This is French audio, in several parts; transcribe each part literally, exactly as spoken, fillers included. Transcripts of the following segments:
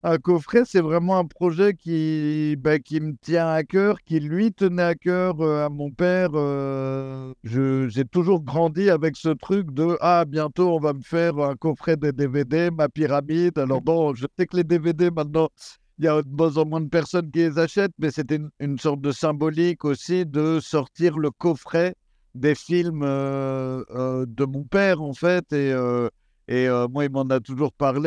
un coffret, c'est vraiment un projet qui, bah, qui me tient à cœur, qui lui tenait à cœur euh, à mon père. Euh, je, j'ai toujours grandi avec ce truc de ah, bientôt on va me faire un coffret de D V D, ma pyramide. Alors bon, je sais que les D V D maintenant, il y a de moins en moins de personnes qui les achètent, mais c'était une, une sorte de symbolique aussi de sortir le coffret des films euh, euh, de mon père en fait. Et, euh, et euh, moi, il m'en a toujours parlé.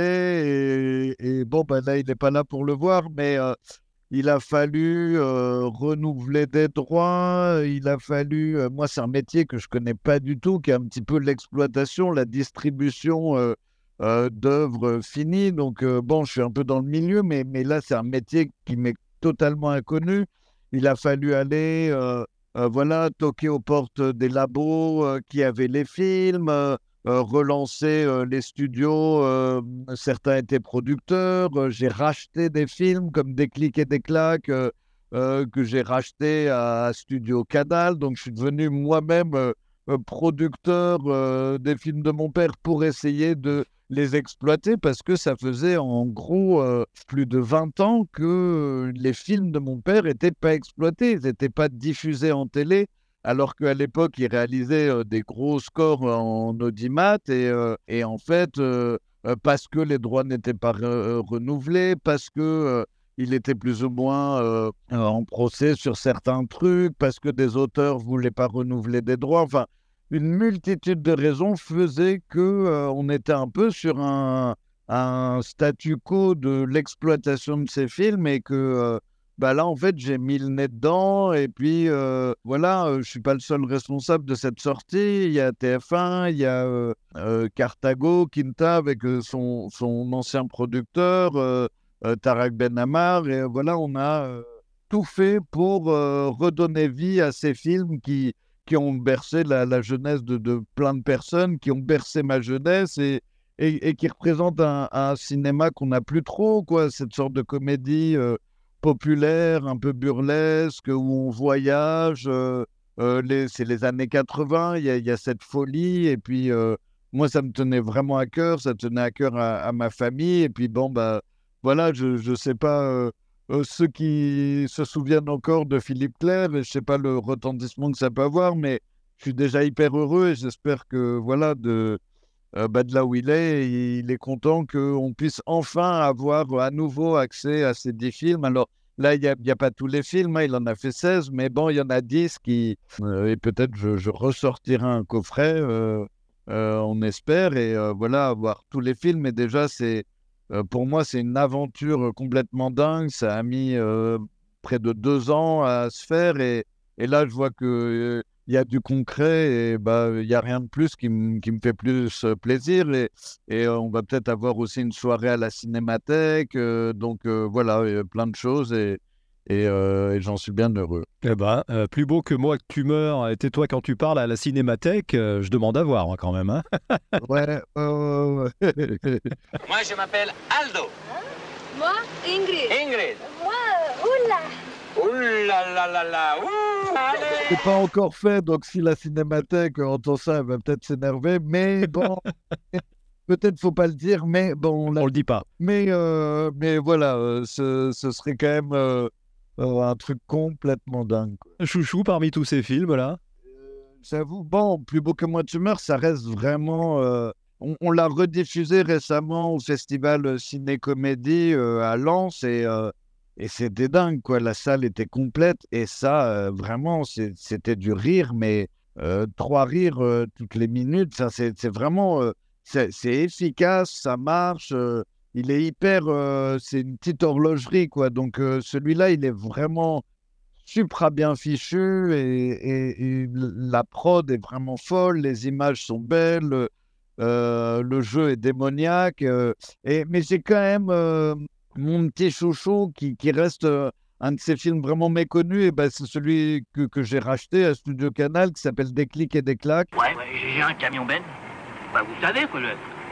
Et, et bon, ben là, il n'est pas là pour le voir, mais euh, il a fallu euh, renouveler des droits. Il a fallu. Euh, moi, c'est un métier que je connais pas du tout, qui est un petit peu l'exploitation, la distribution euh, euh, d'œuvres finies. Donc, euh, bon, je suis un peu dans le milieu, mais, mais là, c'est un métier qui m'est totalement inconnu. Il a fallu aller, euh, euh, voilà, toquer aux portes des labos euh, qui avaient les films. Euh, euh, relancer euh, les studios. Euh, certains étaient producteurs. Euh, j'ai racheté des films comme Des clics et des claques euh, euh, que j'ai racheté à, à Studio Canal. Donc, je suis devenu moi-même euh, euh, producteur euh, des films de mon père pour essayer de les exploiter parce que ça faisait en gros euh, plus de vingt ans que les films de mon père n'étaient pas exploités, ils n'étaient pas diffusés en télé alors qu'à l'époque, il réalisait euh, des gros scores en audimat et, euh, et en fait, euh, euh, parce que les droits n'étaient pas re- euh, renouvelés, parce que euh, il était plus ou moins euh, euh, en procès sur certains trucs, parce que des auteurs voulaient pas renouveler des droits. Enfin, une multitude de raisons faisaient que euh, on était un peu sur un, un statu quo de l'exploitation de ces films et que euh, bah là, en fait, j'ai mis le nez dedans et puis euh, voilà, euh, je suis pas le seul responsable de cette sortie. Il y a T F un, il y a euh, euh, Carthago, Quinta avec euh, son, son ancien producteur, euh, euh, Tarak Ben Ammar. Et euh, voilà, on a euh, tout fait pour euh, redonner vie à ces films qui, qui ont bercé la, la jeunesse de, de plein de personnes, qui ont bercé ma jeunesse et, et, et qui représentent un, un cinéma qu'on n'a plus trop, quoi, cette sorte de comédie. Euh, populaire, un peu burlesque, où on voyage. Euh, euh, les, c'est les années quatre-vingts, il y a, il y a cette folie. Et puis, euh, moi, ça me tenait vraiment à cœur, ça tenait à cœur à, à ma famille. Et puis, bon, bah, voilà, je ne sais pas, euh, euh, ceux qui se souviennent encore de Philippe Clair, et je sais pas le retentissement que ça peut avoir, mais je suis déjà hyper heureux et j'espère que, voilà, de euh, bah, de là où il est, il est content qu'on puisse enfin avoir à nouveau accès à ces dix films. Alors là, il n'y a, il y a pas tous les films, hein, il en a fait seize, mais bon, il y en a dix qui... euh, et peut-être je, je ressortirai un coffret, euh, euh, on espère, et euh, voilà, avoir tous les films. Et déjà, c'est, euh, pour moi, c'est une aventure complètement dingue. Ça a mis euh, près de deux ans à se faire, et, et là, je vois que... euh, il y a du concret et bah, il n'y a rien de plus qui, m- qui me fait plus euh, plaisir. Et, et euh, on va peut-être avoir aussi une soirée à la Cinémathèque. Euh, donc euh, voilà, euh, plein de choses et, et, euh, et j'en suis bien heureux. Eh ben, euh, plus beau que moi que tu meurs, et tais-toi quand tu parles à la cinémathèque, euh, je demande à voir hein, quand même. Hein. Ouais, ouais, ouais, ouais. Moi, je m'appelle Aldo. Moi, Ingrid. Ingrid. Moi, Oula. Ouh là là là là. Ouh, C'est allez. pas encore fait, donc si la Cinémathèque entend ça, elle va peut-être s'énerver. Mais bon, peut-être faut pas le dire, mais bon, On la- le dit pas. mais, euh, mais voilà, euh, ce, ce serait quand même euh, euh, un truc complètement dingue. Chouchou parmi tous ces films-là. J'avoue, bon, Plus beau que moi tu meurs, ça reste vraiment. Euh, on on l'a rediffusé récemment au festival euh, Ciné-Comédie euh, à Lens et, euh, et c'était dingue, quoi. La salle était complète et ça, euh, vraiment, c'est- c'était du rire, mais euh, trois rires euh, toutes les minutes. Ça, c'est c'est vraiment. Euh, c'est c'est efficace, ça marche. Euh, il est hyper. Euh, c'est une petite horlogerie, quoi. Donc, euh, celui-là, il est vraiment supra bien fichu et, et- et la prod est vraiment folle, les images sont belles, euh, le jeu est démoniaque. Euh, et, mais j'ai quand même euh, mon petit chouchou qui, qui reste euh, un de ces films vraiment méconnus, et ben, c'est celui que, que j'ai racheté à Studio Canal qui s'appelle Des clics et des claques, Ouais, ouais, j'ai un camion Ben. Bah, vous savez, quoi, le...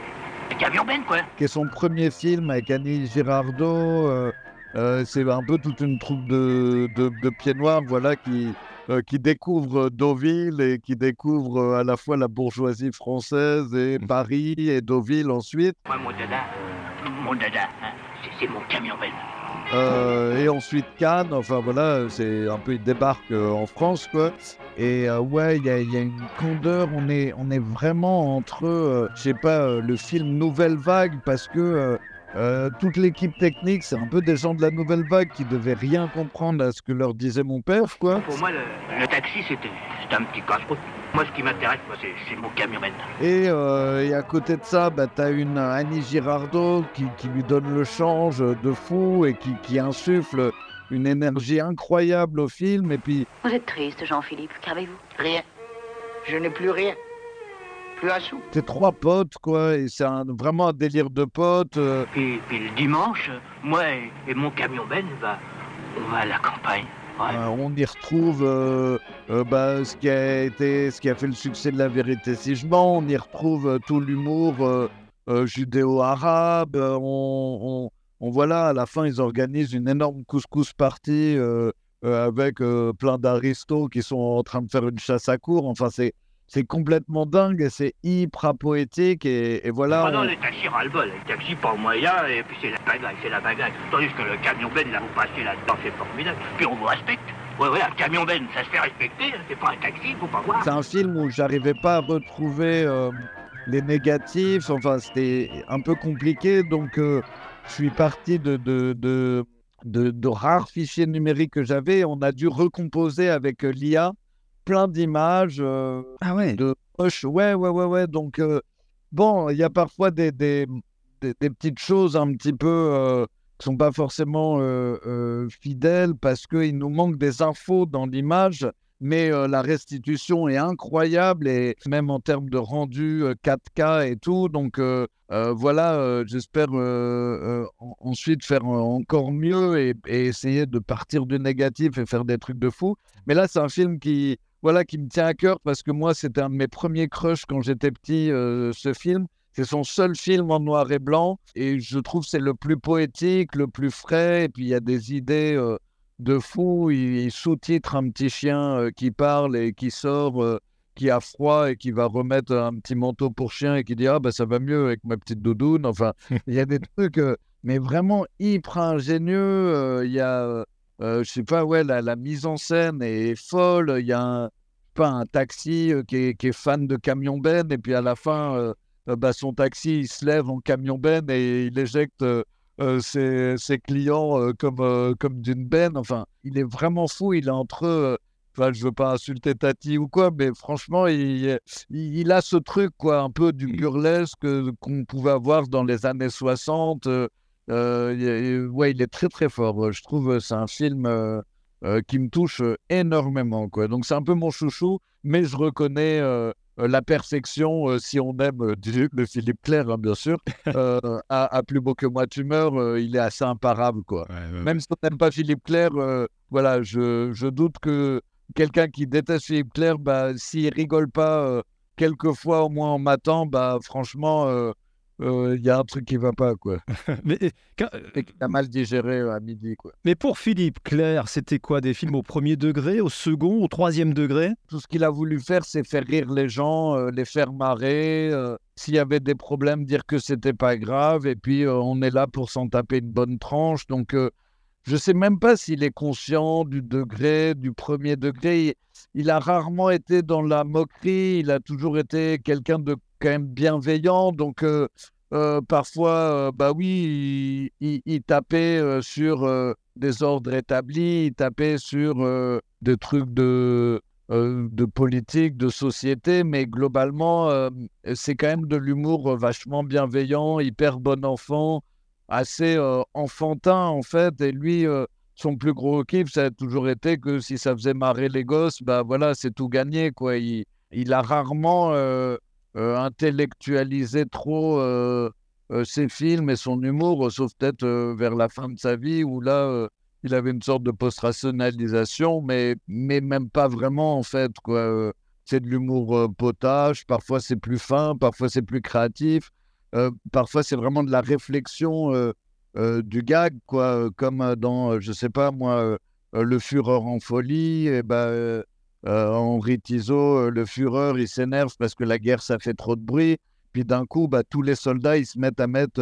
le camion Ben, quoi. qui est son premier film avec Annie Girardot. Euh, euh, c'est un peu toute une troupe de, de, de pieds noirs, voilà, qui, euh, qui découvre Deauville et qui découvre euh, à la fois la bourgeoisie française et Paris et Deauville ensuite. Moi, mon dada, mon dada, hein. c'est, c'est mon camion Ben. Euh, et ensuite Cannes, enfin voilà, c'est un peu, il débarque euh, en France, quoi. Et euh, ouais, il y a, il y a une candeur, on est, on est vraiment entre, euh, je sais pas, euh, le film Nouvelle Vague, parce que euh, euh, toute l'équipe technique, c'est un peu des gens de la Nouvelle Vague qui devaient rien comprendre à ce que leur disait mon père, quoi. Pour moi, le, le taxi, c'était, c'était un petit casse-route. Moi, ce qui m'intéresse, moi, c'est, c'est mon camion Ben. Et, euh, et à côté de ça, bah, t'as une Annie Girardot qui, qui lui donne le change de fou et qui, qui insuffle une énergie incroyable au film. Et puis, Vous êtes triste, Jean-Philippe, qu'avez-vous? Rien. Je n'ai plus rien. Plus un sou. t'es trois potes, quoi, et c'est un- vraiment un délire de potes. euh, Puis, puis le dimanche, moi et, et mon camion Ben, bah, on va à la campagne. Ouais. euh, on y retrouve euh, euh, bah, ce qui a été, ce qui a fait le succès de La Vérité si je mens. On y retrouve euh, tout l'humour euh, euh, judéo-arabe. euh, on, on, on- voilà, à la fin, ils organisent une énorme couscous party euh, euh, avec euh, plein d'aristos qui sont en train de faire une chasse à courre. Enfin, c'est c'est complètement dingue et c'est hyper poétique. Et, et voilà. Ah non, on- les taxis ras-le-bol. Les taxis, pas moyen, et puis c'est la bagaille, c'est la bagaille. Tandis que le camion Ben, là, vous passez là-dedans, c'est formidable. Puis on vous respecte. Ouais, ouais, un camion Ben, ça se fait respecter. hein. C'est pas un taxi, faut pas voir. C'est un film où j'arrivais pas à retrouver euh, les négatifs. Enfin, c'était un peu compliqué. Donc, euh, je suis parti de, de, de, de, de rares fichiers numériques que j'avais. On a dû recomposer avec euh, l'I A plein d'images euh, Ah ouais. de poches. Ouais, ouais, ouais, ouais. Donc, euh, bon, il y a parfois des, des, des, des petites choses un petit peu euh, qui sont pas forcément euh, euh, fidèles parce qu'il nous manque des infos dans l'image. Mais euh, la restitution est incroyable et même en termes de rendu euh, quatre K et tout. Donc euh, euh, voilà, euh, j'espère euh, euh, en- ensuite faire euh, encore mieux et, et essayer de partir du négatif et faire des trucs de fou. Mais là, c'est un film qui, voilà, qui me tient à cœur parce que moi, c'était un de mes premiers crushs quand j'étais petit, euh, ce film. C'est son seul film en noir et blanc et je trouve que c'est le plus poétique, le plus frais. Et puis il y a des idées euh, de fou. Il, il sous-titre un petit chien euh, qui parle et qui sort, euh, qui a froid et qui va remettre un petit manteau pour chien et qui dit ah bah ça va mieux avec ma petite doudoune. Enfin, il y a des trucs, euh, mais vraiment hyper ingénieux. Euh, Il y a, euh, euh, je sais pas, ouais, la, la mise en scène est folle. Il y a un, pas un taxi euh, qui est, qui est fan de camion Ben et puis à la fin. euh, euh, bah, son taxi, il se lève en camion Ben et il éjecte euh, euh, ses, ses clients euh, comme, euh, comme d'une benne. Enfin, il est vraiment fou. Il est entre eux. Enfin, je veux pas insulter Tati ou quoi, mais franchement, il, il, il a ce truc, quoi, un peu du burlesque euh, qu'on pouvait avoir dans les années soixante. Euh, euh, il est- ouais, il est très, très fort. Je trouve que c'est un film euh, euh, qui me touche euh, énormément, quoi. Donc, c'est un peu mon chouchou, mais je reconnais euh, euh, la perfection, euh, si on aime euh, du- le Philippe Clair, hein, bien sûr. Euh, à, à Plus beau que moi, tu meurs, euh, il est assez imparable, quoi. Ouais, ouais, ouais. Même si on n'aime pas Philippe Clair, euh, voilà, je, je doute que quelqu'un qui déteste Philippe Clair, bah, s'il rigole pas euh, quelques fois au moins en matant, bah, franchement, euh, euh, il y a un truc qui va pas, quoi. Mais, quand- Et qu'il a mal digéré euh, à midi, quoi. mais pour Philippe Clair, c'était quoi? Des films au premier degré, au second, au troisième degré? Tout ce qu'il a voulu faire, c'est faire rire les gens, euh, les faire marrer. euh, S'il y avait des problèmes, dire que c'était pas grave. Et puis, euh, on est là pour s'en taper une bonne tranche. Donc, euh, je sais même pas s'il est conscient du degré, du premier degré. Il, il a rarement été dans la moquerie. Il a toujours été quelqu'un de quand même bienveillant. Donc, euh, euh, parfois, euh, bah oui, il, il- il tapait euh, sur euh, des ordres établis. Il tapait sur euh, des trucs de euh, de politique, de société, mais globalement, euh, c'est quand même de l'humour euh, vachement bienveillant, hyper bon enfant, assez euh, enfantin en fait. Et lui, euh, son plus gros kiff, ça a toujours été que si ça faisait marrer les gosses, bah voilà, c'est tout gagné, quoi. Il, il a rarement euh, euh, intellectualisé trop euh, euh, ses films et son humour, sauf peut-être euh, vers la fin de sa vie où là. euh, il avait une sorte de post-rationalisation, mais, mais même pas vraiment, en fait, quoi. Euh, C'est de l'humour euh, potage, parfois c'est plus fin, parfois c'est plus créatif, euh, parfois c'est vraiment de la réflexion euh, euh, du gag, quoi, euh, comme euh, dans, euh, je sais pas moi, euh, euh, Le Führer en folie, et ben, euh, euh, Henri Tizot, euh, le Führer, il s'énerve parce que la guerre, ça fait trop de bruit, puis d'un coup, bah, tous les soldats, ils se mettent à mettre... euh,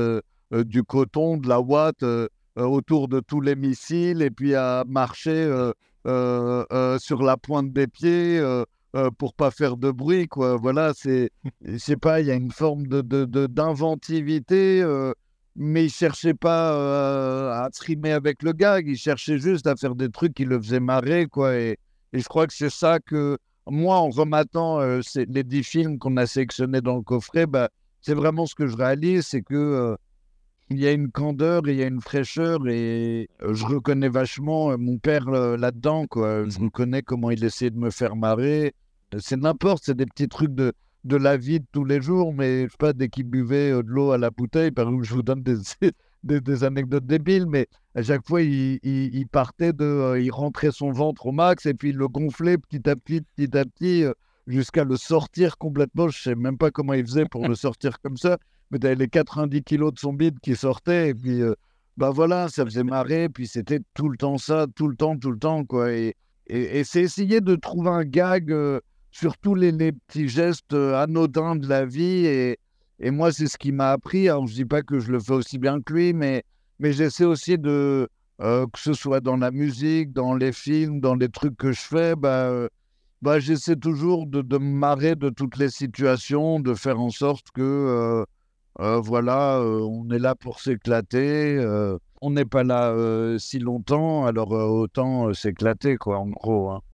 euh, du coton, de la ouate euh, euh, autour de tous les missiles, et puis à marcher euh, euh, euh, sur la pointe des pieds euh, euh, pour pas faire de bruit, quoi. Voilà, c'est, je sais pas, il y a une forme de, de, de- d'inventivité, euh, mais il cherchait pas euh, à trimer avec le gag, il cherchait juste à faire des trucs qui le faisaient marrer, quoi. Et, et je crois que c'est ça que moi, en rematant euh, ces- les dix films qu'on a sélectionnés dans le coffret, bah, c'est vraiment ce que je réalise, c'est que euh, il y a une candeur et il y a une fraîcheur et euh, je reconnais vachement euh, mon père euh, là-dedans, quoi. Je Mhm. reconnais comment il essayait de me faire marrer. Euh, C'est n'importe, c'est des petits trucs de, de la vie de tous les jours, mais je sais pas, dès qu'il buvait euh, de l'eau à la bouteille, par exemple, je vous donne des, des, des anecdotes débiles, mais à chaque fois, il, il, il partait de, euh, il rentrait son ventre au max et puis il le gonflait petit à petit, petit à petit, euh, jusqu'à le sortir complètement. Je sais même pas comment il faisait pour le sortir comme ça, mais t'avais les quatre-vingt-dix kilos de son bide qui sortaient, et puis, euh, bah voilà, ça faisait marrer, puis c'était tout le temps ça, tout le temps, tout le temps, quoi. Et, et, et c'est essayer de trouver un gag euh, sur tous les, les petits gestes euh, anodins de la vie, et, et moi, c'est ce qui m'a appris. Alors, je dis pas que je le fais aussi bien que lui, mais, mais j'essaie aussi de, euh, que ce soit dans la musique, dans les films, dans les trucs que je fais, bah, euh, bah, j'essaie toujours de, de me marrer de toutes les situations, de faire en sorte que, euh, euh, voilà, euh, on est là pour s'éclater. Euh, on n'est pas là euh, si longtemps, alors euh, autant euh, s'éclater, quoi, en gros, hein.